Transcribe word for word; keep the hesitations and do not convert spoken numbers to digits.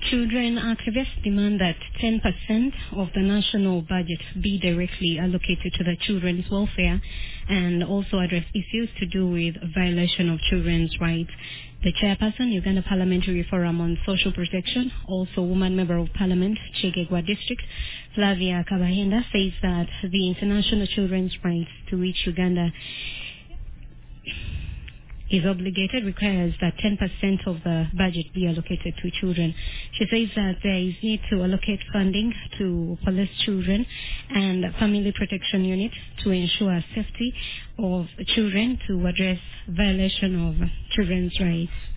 Children activists demand that ten percent of the national budget be directly allocated to the children's welfare and also address issues to do with violation of children's rights. The chairperson, Uganda Parliamentary Forum on Social Protection, also woman member of parliament, Chegegwa District, Flavia Kabahenda, says that the international children's rights to which Uganda is obligated requires that ten percent of the budget be allocated to children. She says that there is need to allocate funding to police children and family protection unit to ensure safety of children to address violation of children's rights.